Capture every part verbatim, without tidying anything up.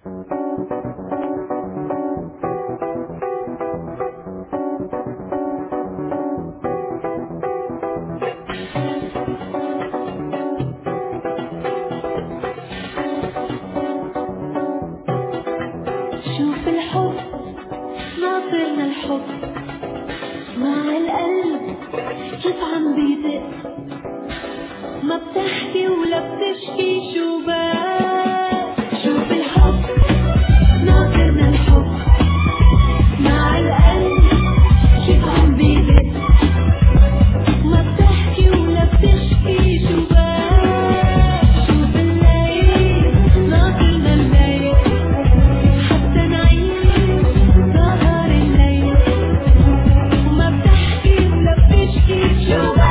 شوف الحب ناطرنا الحب مع القلب كيف عم بيدق، ما بتحكي ولا بتشكي شو بك. شوف الحب ناطرنا الحب مع القلب كيف عم بيدق، ما بتحكي ولا بتشكي شو بك. شوف الليل ناطرنا الليل حتى نعيش سهر الليل، وما بتحكي ولا بتشكي شو بك.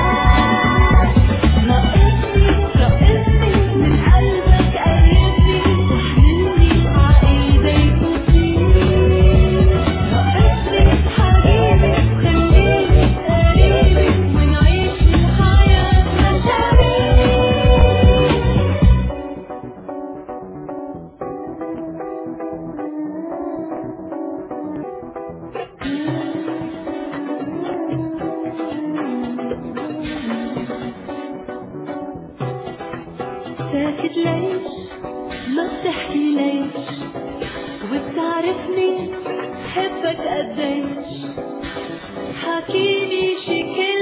ناقصني ناقصني من قلبك قربني واحملني عايديك وفيك. ناقصني حبيبي خليني قريبي ونعيش الحياة مشاريع. ساكت ليش ما بتحكي ليش، وبتعرفني حبك قديش. حكيني شي